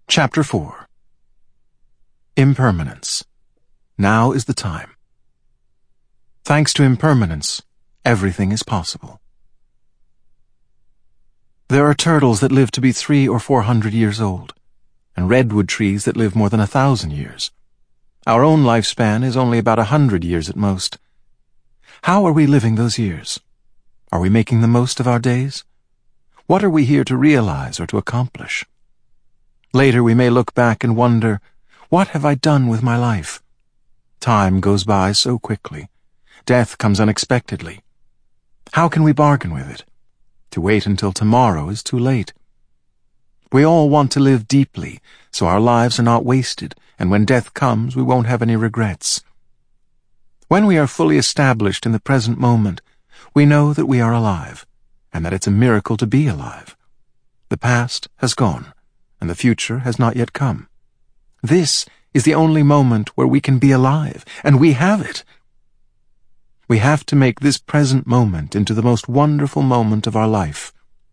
Chapter 4. Impermanence. Now is the time. Thanks to impermanence, everything is possible. There are turtles that live to be 300 or 400 years old, and redwood trees that live more than 1,000 years. Our own lifespan is only about 100 years at most. How are we living those years? Are we making the most of our days? What are we here to realize or to accomplish? Later we may look back and wonder, what have I done with my life? Time goes by so quickly. Death comes unexpectedly. How can we bargain with it? To wait until tomorrow is too late. We all want to live deeply, so our lives are not wasted, and when death comes, we won't have any regrets. When we are fully established in the present moment, we know that we are alive, and that it's a miracle to be alive. The past has gone, and the future has not yet come. This is the only moment where we can be alive, and we have it. We have to make this present moment into the most wonderful moment of our life.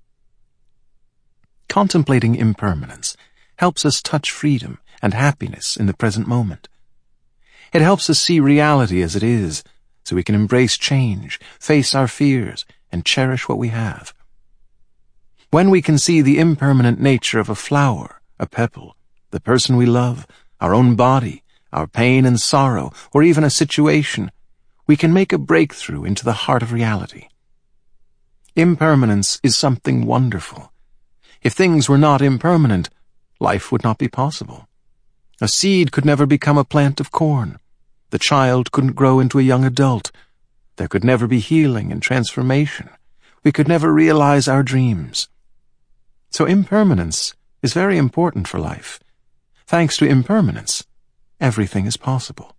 Contemplating impermanence helps us touch freedom and happiness in the present moment. It helps us see reality as it is, so we can embrace change, face our fears, and cherish what we have. When we can see the impermanent nature of a flower, a pebble, the person we love, our own body, our pain and sorrow, or even a situation, we can make a breakthrough into the heart of reality. Impermanence is something wonderful. If things were not impermanent, life would not be possible. A seed could never become a plant of corn. The child couldn't grow into a young adult. There could never be healing and transformation. We could never realize our dreams. So impermanence is very important for life. Thanks to impermanence, everything is possible.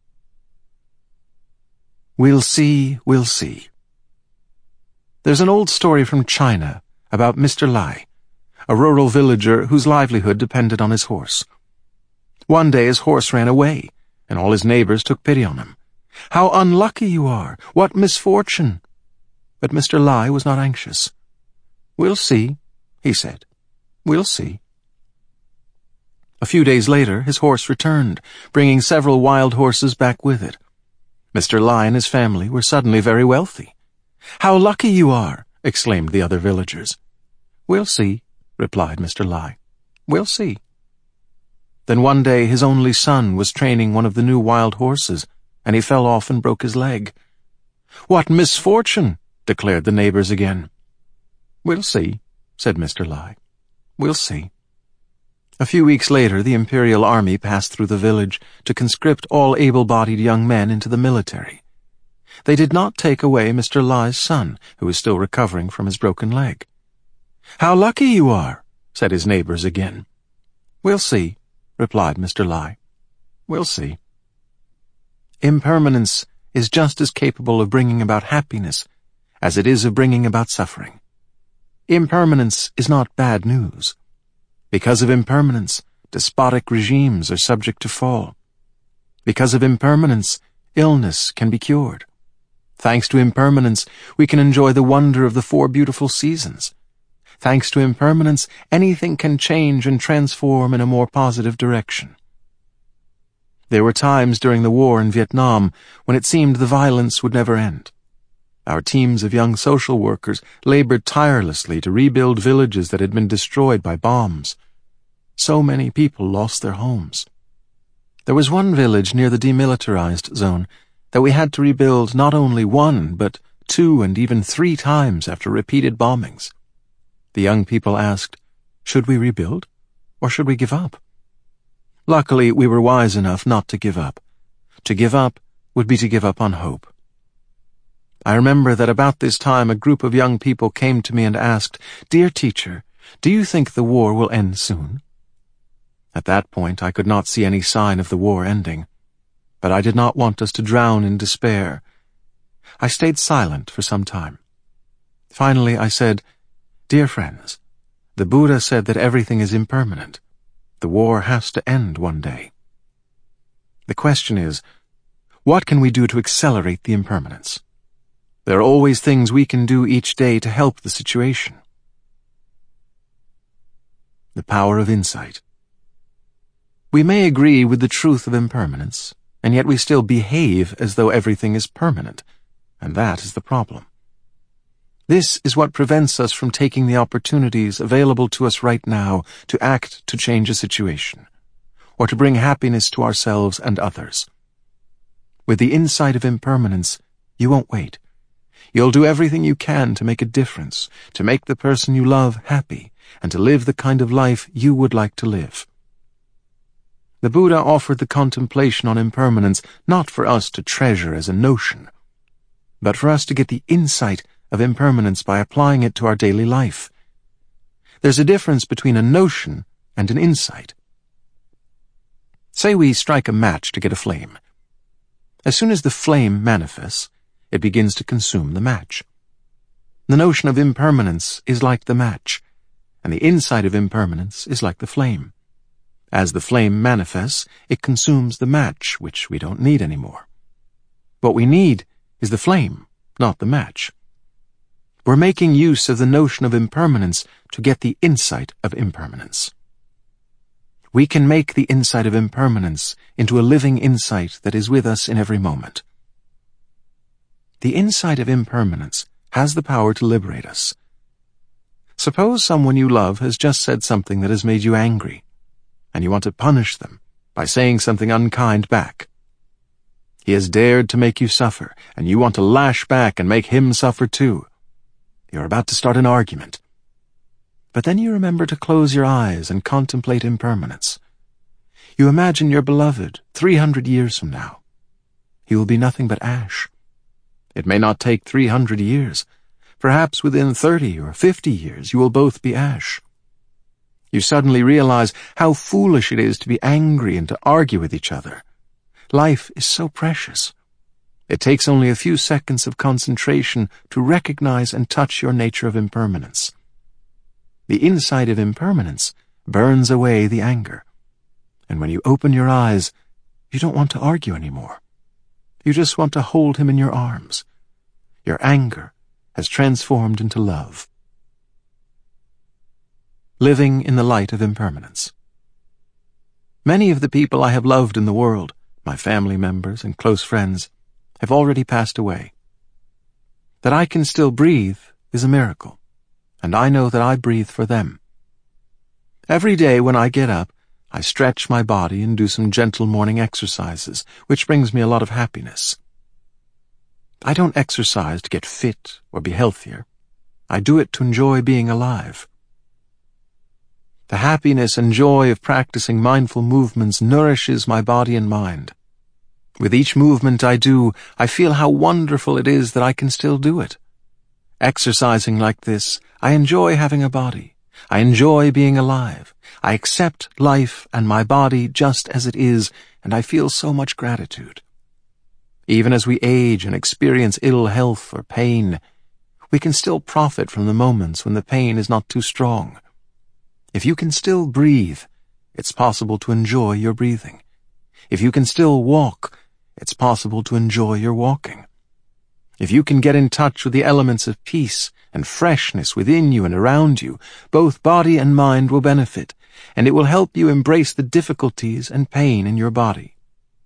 We'll see, we'll see. There's an old story from China about Mr. Lai, a rural villager whose livelihood depended on his horse. One day his horse ran away, and all his neighbors took pity on him. "How unlucky you are! What misfortune!" But Mr. Lai was not anxious. "We'll see," he said. "We'll see." A few days later, his horse returned, bringing several wild horses back with it. Mr. Lai and his family were suddenly very wealthy. "How lucky you are!" exclaimed the other villagers. "We'll see," replied Mr. Lai. "We'll see." Then one day his only son was training one of the new wild horses, and he fell off and broke his leg. "What misfortune!" declared the neighbors again. "We'll see," said Mr. Lai. "We'll see." A few weeks later, the Imperial Army passed through the village to conscript all able-bodied young men into the military. They did not take away Mr. Lai's son, who was still recovering from his broken leg. "How lucky you are!" said his neighbors again. "We'll see," replied Mr. Lai. "We'll see." Impermanence is just as capable of bringing about happiness as it is of bringing about suffering. Impermanence is not bad news. Because of impermanence, despotic regimes are subject to fall. Because of impermanence, illness can be cured. Thanks to impermanence, we can enjoy the wonder of the 4 beautiful seasons. Thanks to impermanence, anything can change and transform in a more positive direction. There were times during the war in Vietnam when it seemed the violence would never end. Our teams of young social workers labored tirelessly to rebuild villages that had been destroyed by bombs. So many people lost their homes. There was one village near the demilitarized zone that we had to rebuild not only 1, but 2 and even 3 times after repeated bombings. The young people asked, should we rebuild, or should we give up? Luckily, we were wise enough not to give up. To give up would be to give up on hope. I remember that about this time a group of young people came to me and asked, "Dear teacher, do you think the war will end soon?" At that point, I could not see any sign of the war ending, but I did not want us to drown in despair. I stayed silent for some time. Finally, I said, "Dear friends, the Buddha said that everything is impermanent. The war has to end one day. The question is, what can we do to accelerate the impermanence? There are always things we can do each day to help the situation." The power of insight. We may agree with the truth of impermanence, and yet we still behave as though everything is permanent, and that is the problem. This is what prevents us from taking the opportunities available to us right now to act to change a situation, or to bring happiness to ourselves and others. With the insight of impermanence, you won't wait. You'll do everything you can to make a difference, to make the person you love happy, and to live the kind of life you would like to live. The Buddha offered the contemplation on impermanence not for us to treasure as a notion, but for us to get the insight of impermanence by applying it to our daily life. There's a difference between a notion and an insight. Say we strike a match to get a flame. As soon as the flame manifests, it begins to consume the match. The notion of impermanence is like the match, and the insight of impermanence is like the flame. As the flame manifests, it consumes the match, which we don't need anymore. What we need is the flame, not the match. We're making use of the notion of impermanence to get the insight of impermanence. We can make the insight of impermanence into a living insight that is with us in every moment. The insight of impermanence has the power to liberate us. Suppose someone you love has just said something that has made you angry, and you want to punish them by saying something unkind back. He has dared to make you suffer, and you want to lash back and make him suffer too. You're about to start an argument. But then you remember to close your eyes and contemplate impermanence. You imagine your beloved 300 years from now. He will be nothing but ash. It may not take 300 years. Perhaps within 30 or 50 years you will both be ash. You suddenly realize how foolish it is to be angry and to argue with each other. Life is so precious. It takes only a few seconds of concentration to recognize and touch your nature of impermanence. The insight of impermanence burns away the anger. And when you open your eyes, you don't want to argue anymore. You just want to hold him in your arms. Your anger has transformed into love. Living in the light of impermanence. Many of the people I have loved in the world, my family members and close friends, have already passed away. That I can still breathe is a miracle, and I know that I breathe for them. Every day when I get up, I stretch my body and do some gentle morning exercises, which brings me a lot of happiness. I don't exercise to get fit or be healthier. I do it to enjoy being alive. The happiness and joy of practicing mindful movements nourishes my body and mind. With each movement I do, I feel how wonderful it is that I can still do it. Exercising like this, I enjoy having a body. I enjoy being alive. I accept life and my body just as it is, and I feel so much gratitude. Even as we age and experience ill health or pain, we can still profit from the moments when the pain is not too strong. If you can still breathe, it's possible to enjoy your breathing. If you can still walk, it's possible to enjoy your walking. If you can get in touch with the elements of peace and freshness within you and around you, both body and mind will benefit, and it will help you embrace the difficulties and pain in your body.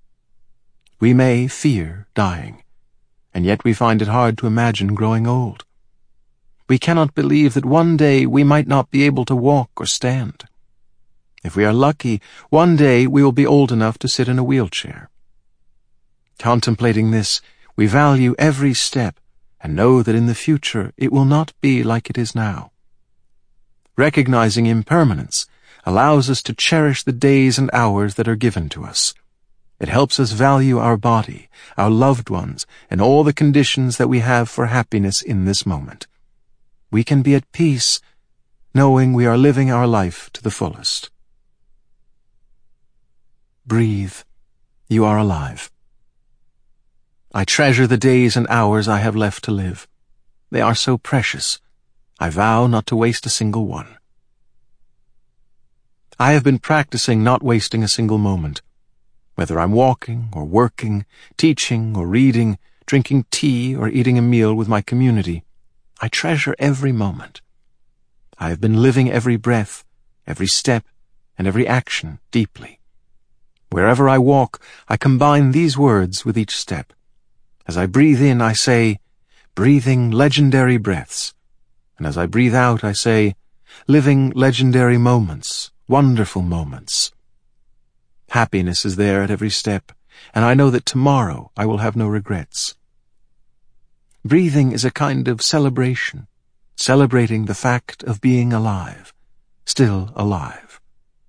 We may fear dying, and yet we find it hard to imagine growing old. We cannot believe that one day we might not be able to walk or stand. If we are lucky, one day we will be old enough to sit in a wheelchair. Contemplating this, we value every step and know that in the future it will not be like it is now. Recognizing impermanence allows us to cherish the days and hours that are given to us. It helps us value our body, our loved ones, and all the conditions that we have for happiness in this moment. We can be at peace, knowing we are living our life to the fullest. Breathe. You are alive. I treasure the days and hours I have left to live. They are so precious. I vow not to waste a single one. I have been practicing not wasting a single moment. Whether I'm walking or working, teaching or reading, drinking tea or eating a meal with my community, I treasure every moment. I have been living every breath, every step, and every action deeply. Wherever I walk, I combine these words with each step. As I breathe in, I say, breathing legendary breaths. And as I breathe out, I say, living legendary moments, wonderful moments. Happiness is there at every step, and I know that tomorrow I will have no regrets. Breathing is a kind of celebration, celebrating the fact of being alive, still alive.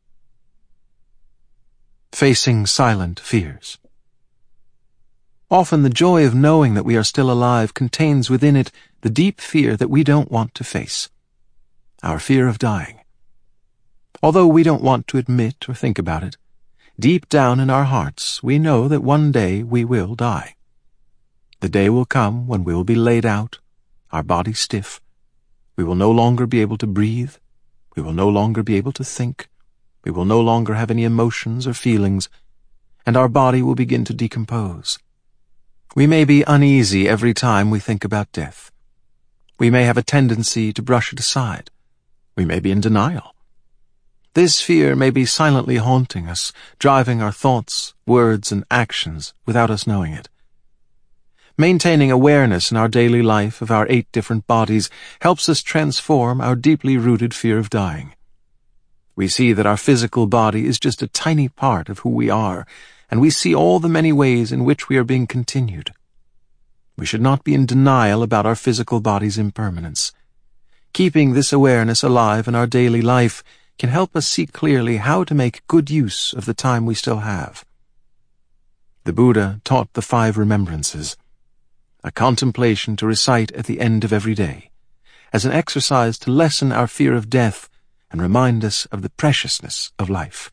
Facing silent fears. Often the joy of knowing that we are still alive contains within it the deep fear that we don't want to face, our fear of dying. Although we don't want to admit or think about it, deep down in our hearts we know that one day we will die. The day will come when we will be laid out, our bodies stiff. We will no longer be able to breathe. We will no longer be able to think. We will no longer have any emotions or feelings, and our body will begin to decompose. We may be uneasy every time we think about death. We may have a tendency to brush it aside. We may be in denial. This fear may be silently haunting us, driving our thoughts, words, and actions without us knowing it. Maintaining awareness in our daily life of our 8 different bodies helps us transform our deeply rooted fear of dying. We see that our physical body is just a tiny part of who we are, and we see all the many ways in which we are being continued. We should not be in denial about our physical body's impermanence. Keeping this awareness alive in our daily life can help us see clearly how to make good use of the time we still have. The Buddha taught the 5 remembrances, a contemplation to recite at the end of every day, as an exercise to lessen our fear of death and remind us of the preciousness of life.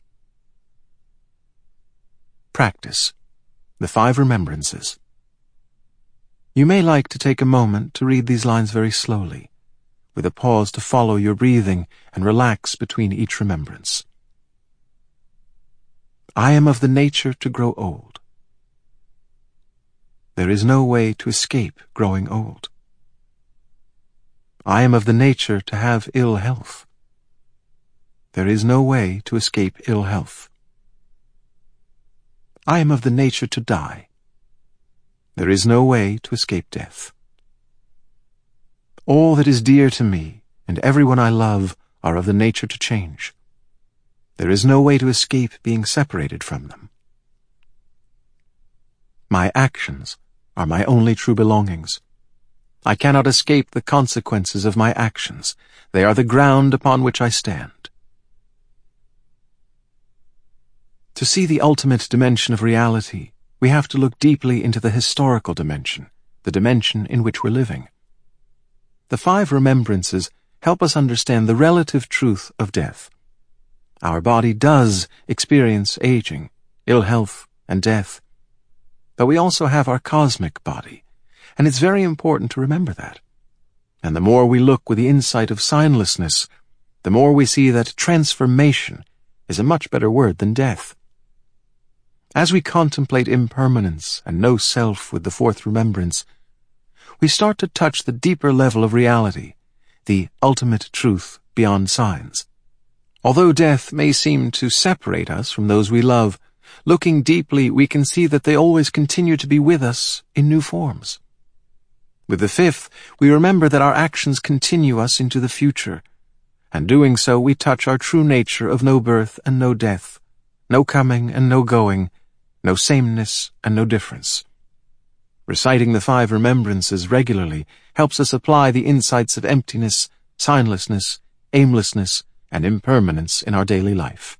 Practice. The 5 remembrances. You may like to take a moment to read these lines very slowly, with a pause to follow your breathing and relax between each remembrance. I am of the nature to grow old. There is no way to escape growing old. I am of the nature to have ill health. There is no way to escape ill health. I am of the nature to die. There is no way to escape death. All that is dear to me and everyone I love are of the nature to change. There is no way to escape being separated from them. My actions are my only true belongings. I cannot escape the consequences of my actions. They are the ground upon which I stand. To see the ultimate dimension of reality, we have to look deeply into the historical dimension, the dimension in which we're living. The 5 remembrances help us understand the relative truth of death. Our body does experience aging, ill health, and death. But we also have our cosmic body, and it's very important to remember that. And the more we look with the insight of signlessness, the more we see that transformation is a much better word than death. As we contemplate impermanence and know self with the 4th remembrance, we start to touch the deeper level of reality, the ultimate truth beyond signs. Although death may seem to separate us from those we love, looking deeply we can see that they always continue to be with us in new forms. With the 5th, we remember that our actions continue us into the future, and doing so we touch our true nature of no birth and no death, no coming and no going, no sameness and no difference. Reciting the 5 remembrances regularly helps us apply the insights of emptiness, signlessness, aimlessness, and impermanence in our daily life.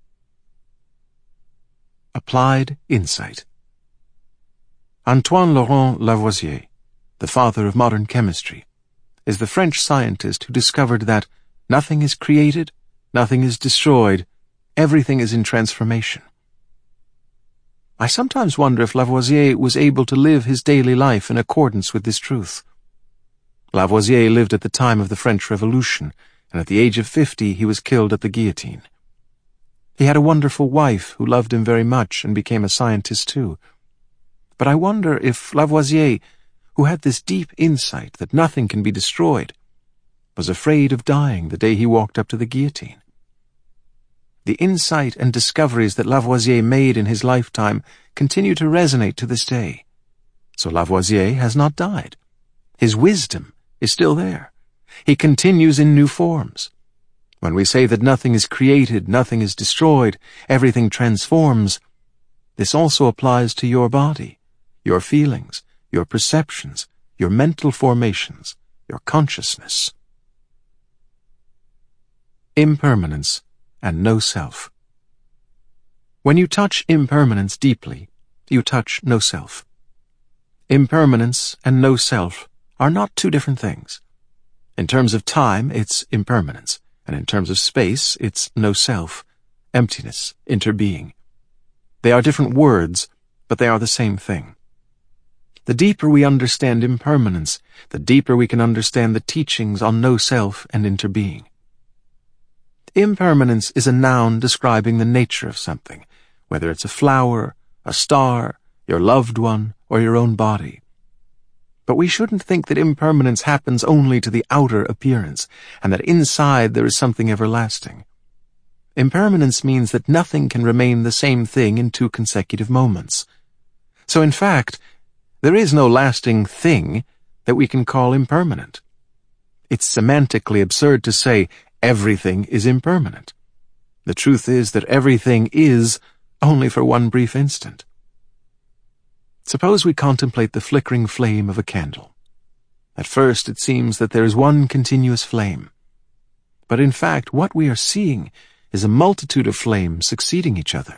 Applied insight. Antoine Laurent Lavoisier, the father of modern chemistry, is the French scientist who discovered that nothing is created, nothing is destroyed, everything is in transformation. I sometimes wonder if Lavoisier was able to live his daily life in accordance with this truth. Lavoisier lived at the time of the French Revolution, and at the age of 50 he was killed at the guillotine. He had a wonderful wife who loved him very much and became a scientist too. But I wonder if Lavoisier, who had this deep insight that nothing can be destroyed, was afraid of dying the day he walked up to the guillotine. The insight and discoveries that Lavoisier made in his lifetime continue to resonate to this day. So Lavoisier has not died. His wisdom is still there. He continues in new forms. When we say that nothing is created, nothing is destroyed, everything transforms, this also applies to your body, your feelings, your perceptions, your mental formations, your consciousness. Impermanence and no self. When you touch impermanence deeply, you touch no self. Impermanence and no self are not two different things. In terms of time, it's impermanence, and in terms of space, it's no self, emptiness, interbeing. They are different words, but they are the same thing. The deeper we understand impermanence, the deeper we can understand the teachings on no self and interbeing. Impermanence is a noun describing the nature of something, whether it's a flower, a star, your loved one, or your own body. But we shouldn't think that impermanence happens only to the outer appearance, and that inside there is something everlasting. Impermanence means that nothing can remain the same thing in 2 consecutive moments. So in fact, there is no lasting thing that we can call impermanent. It's semantically absurd to say everything is impermanent. The truth is that everything is only for one brief instant. Suppose we contemplate the flickering flame of a candle. At first it seems that there is one continuous flame. But in fact, what we are seeing is a multitude of flames succeeding each other.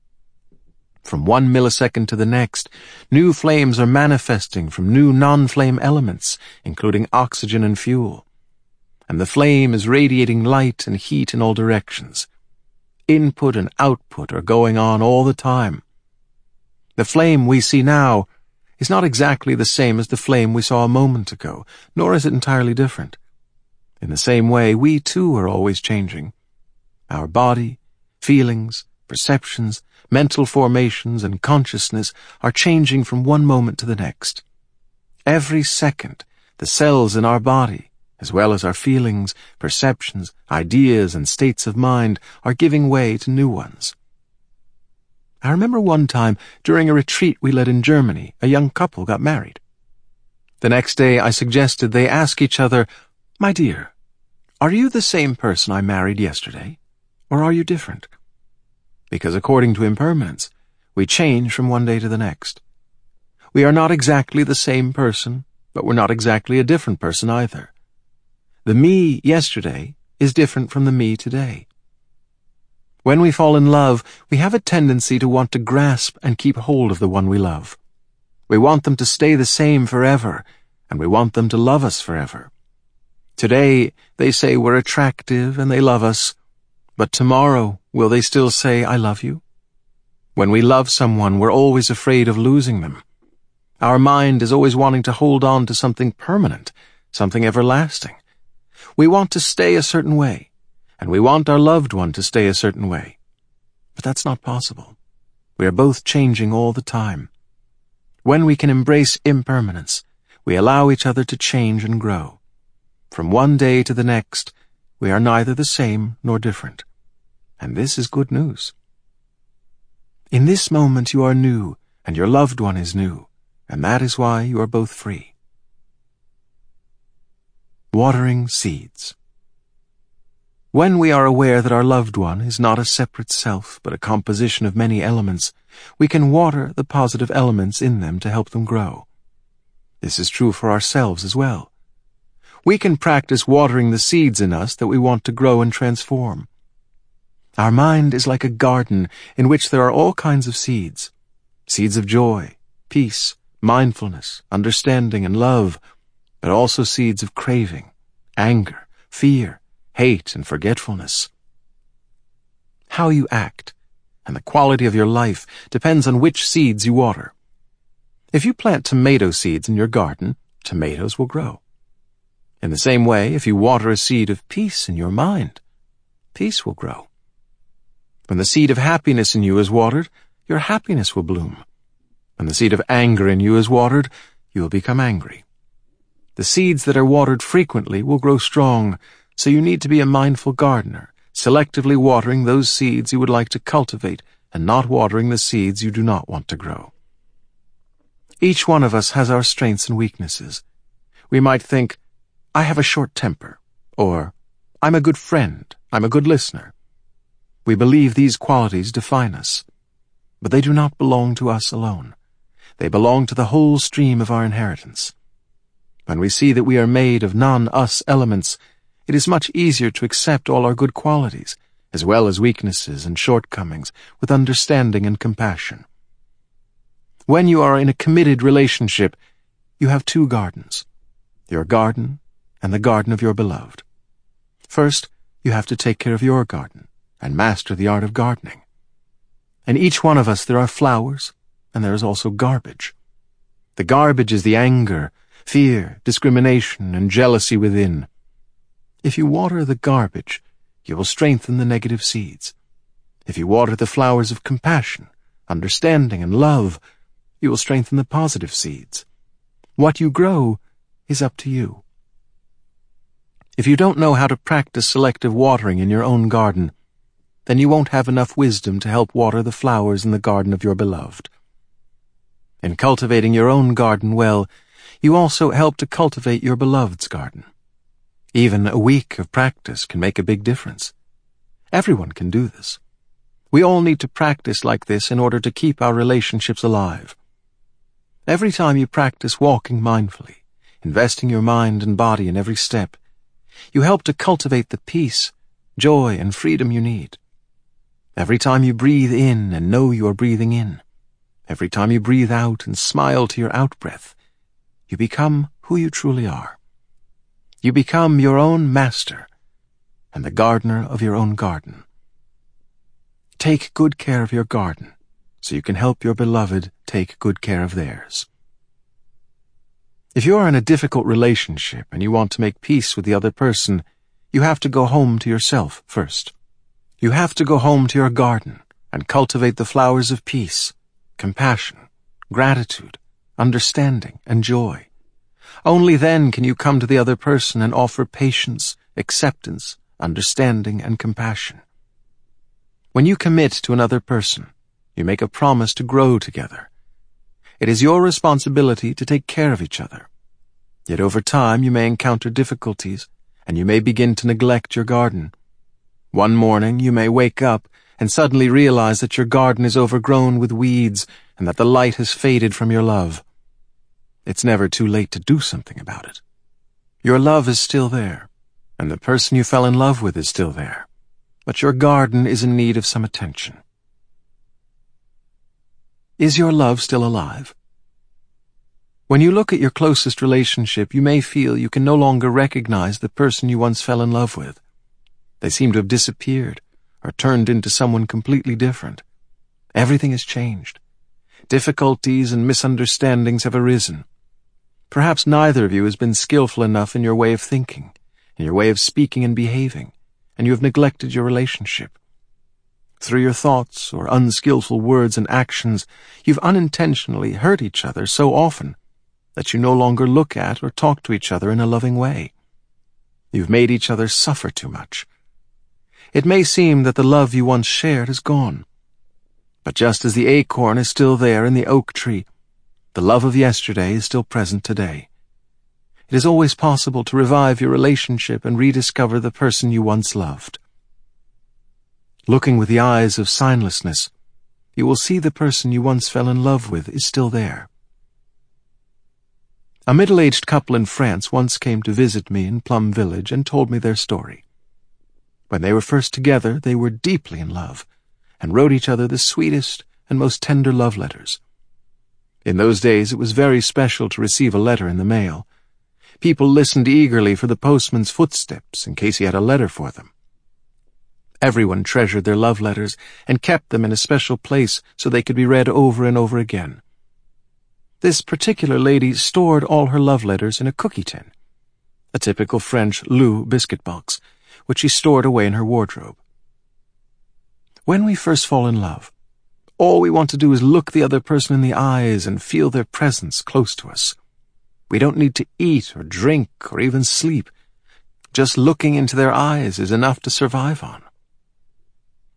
From 1 millisecond to the next, new flames are manifesting from new non-flame elements, including oxygen and fuel. And the flame is radiating light and heat in all directions. Input and output are going on all the time. The flame we see now is not exactly the same as the flame we saw a moment ago, nor is it entirely different. In the same way, we too are always changing. Our body, feelings, perceptions, mental formations, and consciousness are changing from one moment to the next. Every second, the cells in our body, as well as our feelings, perceptions, ideas, and states of mind, are giving way to new ones. I remember one time, during a retreat we led in Germany, a young couple got married. The next day I suggested they ask each other, "My dear, are you the same person I married yesterday, or are you different?" Because according to impermanence, we change from one day to the next. We are not exactly the same person, but we're not exactly a different person either. The me yesterday is different from the me today. When we fall in love, we have a tendency to want to grasp and keep hold of the one we love. We want them to stay the same forever, and we want them to love us forever. Today, they say we're attractive and they love us, but tomorrow, will they still say, "I love you"? When we love someone, we're always afraid of losing them. Our mind is always wanting to hold on to something permanent, something everlasting. We want to stay a certain way, and we want our loved one to stay a certain way. But that's not possible. We are both changing all the time. When we can embrace impermanence, we allow each other to change and grow. From one day to the next, we are neither the same nor different. And this is good news. In this moment you are new, and your loved one is new, and that is why you are both free. Watering seeds. When we are aware that our loved one is not a separate self, but a composition of many elements, we can water the positive elements in them to help them grow. This is true for ourselves as well. We can practice watering the seeds in us that we want to grow and transform. Our mind is like a garden in which there are all kinds of seeds. Seeds of joy, peace, mindfulness, understanding, and love, but also seeds of craving, anger, fear, hate, and forgetfulness. How you act and the quality of your life depends on which seeds you water. If you plant tomato seeds in your garden, tomatoes will grow. In the same way, if you water a seed of peace in your mind, peace will grow. When the seed of happiness in you is watered, your happiness will bloom. When the seed of anger in you is watered, you will become angry. The seeds that are watered frequently will grow strong, so you need to be a mindful gardener, selectively watering those seeds you would like to cultivate and not watering the seeds you do not want to grow. Each one of us has our strengths and weaknesses. We might think, I have a short temper, or I'm a good friend, I'm a good listener. We believe these qualities define us, but they do not belong to us alone. They belong to the whole stream of our inheritance. When we see that we are made of non-us elements, it is much easier to accept all our good qualities, as well as weaknesses and shortcomings, with understanding and compassion. When you are in a committed relationship, you have two gardens, your garden and the garden of your beloved. First, you have to take care of your garden and master the art of gardening. In each one of us there are flowers, and there is also garbage. The garbage is the anger, fear, discrimination, and jealousy within. If you water the garbage, you will strengthen the negative seeds. If you water the flowers of compassion, understanding, and love, you will strengthen the positive seeds. What you grow is up to you. If you don't know how to practice selective watering in your own garden, then you won't have enough wisdom to help water the flowers in the garden of your beloved. In cultivating your own garden well, you also help to cultivate your beloved's garden. Even a week of practice can make a big difference. Everyone can do this. We all need to practice like this in order to keep our relationships alive. Every time you practice walking mindfully, investing your mind and body in every step, you help to cultivate the peace, joy, and freedom you need. Every time you breathe in and know you are breathing in, every time you breathe out and smile to your out-breath, you become who you truly are. You become your own master and the gardener of your own garden. Take good care of your garden so you can help your beloved take good care of theirs. If you are in a difficult relationship and you want to make peace with the other person, you have to go home to yourself first. You have to go home to your garden and cultivate the flowers of peace, compassion, gratitude, understanding, and joy. Only then can you come to the other person and offer patience, acceptance, understanding, and compassion. When you commit to another person, you make a promise to grow together. It is your responsibility to take care of each other. Yet over time you may encounter difficulties, and you may begin to neglect your garden. One morning you may wake up and suddenly realize that your garden is overgrown with weeds and that the light has faded from your love. It's never too late to do something about it. Your love is still there, and the person you fell in love with is still there, but your garden is in need of some attention. Is your love still alive? When you look at your closest relationship, you may feel you can no longer recognize the person you once fell in love with. They seem to have disappeared or turned into someone completely different. Everything has changed. Difficulties and misunderstandings have arisen. Perhaps neither of you has been skillful enough in your way of thinking, in your way of speaking and behaving, and you have neglected your relationship. Through your thoughts or unskillful words and actions, you've unintentionally hurt each other so often that you no longer look at or talk to each other in a loving way. You've made each other suffer too much. It may seem that the love you once shared is gone. But just as the acorn is still there in the oak tree, the love of yesterday is still present today. It is always possible to revive your relationship and rediscover the person you once loved. Looking with the eyes of signlessness, you will see the person you once fell in love with is still there. A middle-aged couple in France once came to visit me in Plum Village and told me their story. When they were first together, they were deeply in love and wrote each other the sweetest and most tender love letters. In those days, it was very special to receive a letter in the mail. People listened eagerly for the postman's footsteps in case he had a letter for them. Everyone treasured their love letters and kept them in a special place so they could be read over and over again. This particular lady stored all her love letters in a cookie tin, a typical French Lou biscuit box, which she stored away in her wardrobe. When we first fall in love, all we want to do is look the other person in the eyes and feel their presence close to us. We don't need to eat or drink or even sleep. Just looking into their eyes is enough to survive on.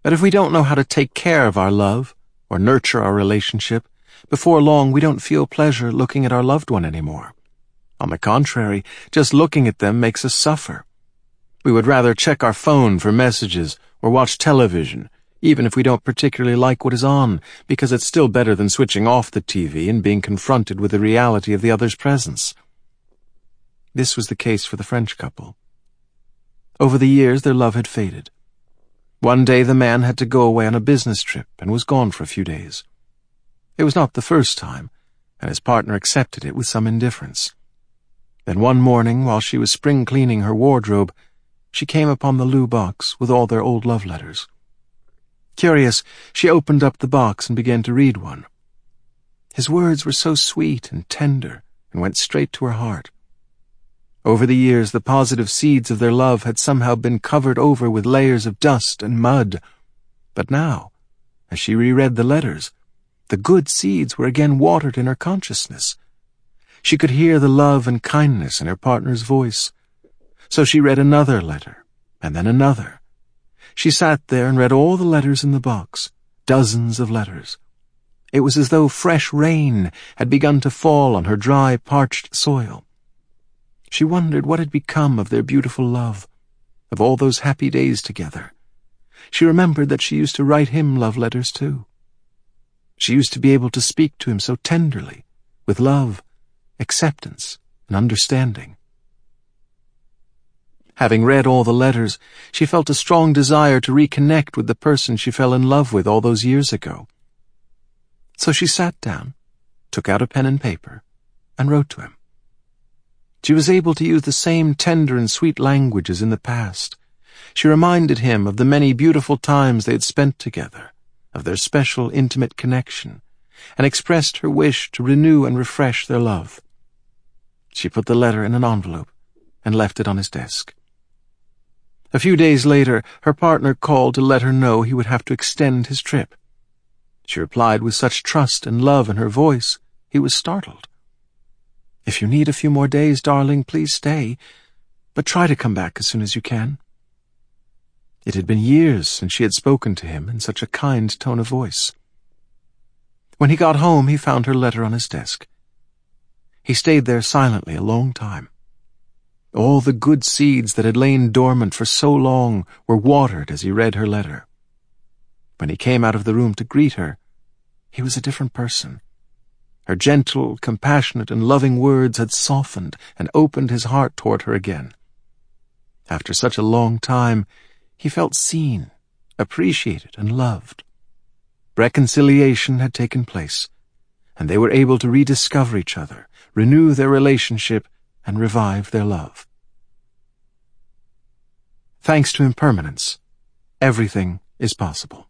But if we don't know how to take care of our love or nurture our relationship, before long we don't feel pleasure looking at our loved one anymore. On the contrary, just looking at them makes us suffer. We would rather check our phone for messages or watch television, even if we don't particularly like what is on, because it's still better than switching off the TV and being confronted with the reality of the other's presence. This was the case for the French couple. Over the years, their love had faded. One day the man had to go away on a business trip and was gone for a few days. It was not the first time, and his partner accepted it with some indifference. Then one morning, while she was spring cleaning her wardrobe, she came upon the Lou box with all their old love letters. Curious, she opened up the box and began to read one. His words were so sweet and tender and went straight to her heart. Over the years, the positive seeds of their love had somehow been covered over with layers of dust and mud. But now, as she reread the letters, the good seeds were again watered in her consciousness. She could hear the love and kindness in her partner's voice. So she read another letter, and then another. She sat there and read all the letters in the box, dozens of letters. It was as though fresh rain had begun to fall on her dry, parched soil. She wondered what had become of their beautiful love, of all those happy days together. She remembered that she used to write him love letters too. She used to be able to speak to him so tenderly, with love, acceptance, and understanding. Having read all the letters, she felt a strong desire to reconnect with the person she fell in love with all those years ago. So she sat down, took out a pen and paper, and wrote to him. She was able to use the same tender and sweet language as in the past. She reminded him of the many beautiful times they had spent together, of their special, intimate connection, and expressed her wish to renew and refresh their love. She put the letter in an envelope and left it on his desk. A few days later, her partner called to let her know he would have to extend his trip. She replied with such trust and love in her voice, he was startled. "If you need a few more days, darling, please stay, but try to come back as soon as you can." It had been years since she had spoken to him in such a kind tone of voice. When he got home, he found her letter on his desk. He stayed there silently a long time. All the good seeds that had lain dormant for so long were watered as he read her letter. When he came out of the room to greet her, he was a different person. Her gentle, compassionate, and loving words had softened and opened his heart toward her again. After such a long time, he felt seen, appreciated, and loved. Reconciliation had taken place, and they were able to rediscover each other, renew their relationship, and revive their love. Thanks to impermanence, everything is possible.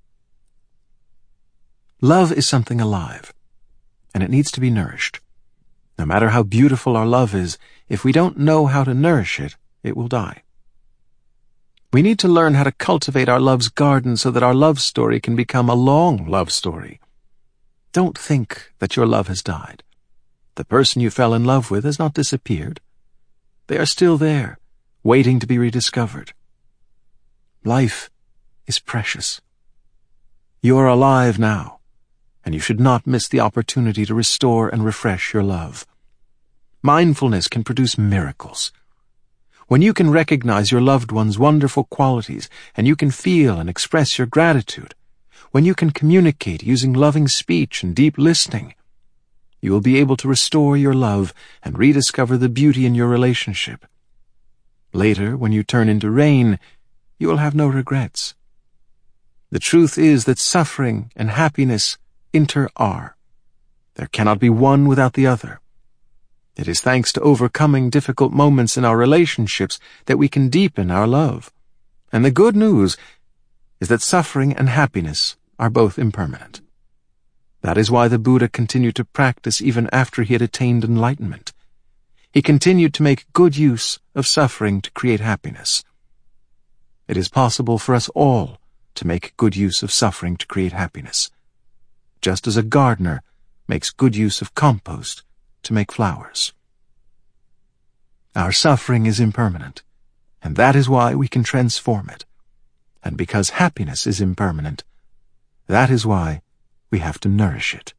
Love is something alive, and it needs to be nourished. No matter how beautiful our love is, if we don't know how to nourish it, it will die. We need to learn how to cultivate our love's garden so that our love story can become a long love story. Don't think that your love has died. The person you fell in love with has not disappeared. They are still there, waiting to be rediscovered. Life is precious. You are alive now, and you should not miss the opportunity to restore and refresh your love. Mindfulness can produce miracles. When you can recognize your loved one's wonderful qualities, and you can feel and express your gratitude, when you can communicate using loving speech and deep listening, you will be able to restore your love and rediscover the beauty in your relationship. Later, when you turn into rain, you will have no regrets. The truth is that suffering and happiness inter-are. There cannot be one without the other. It is thanks to overcoming difficult moments in our relationships that we can deepen our love. And the good news is that suffering and happiness are both impermanent. That is why the Buddha continued to practice even after he had attained enlightenment. He continued to make good use of suffering to create happiness. It is possible for us all to make good use of suffering to create happiness, just as a gardener makes good use of compost to make flowers. Our suffering is impermanent, and that is why we can transform it. And because happiness is impermanent, that is why we have to nourish it.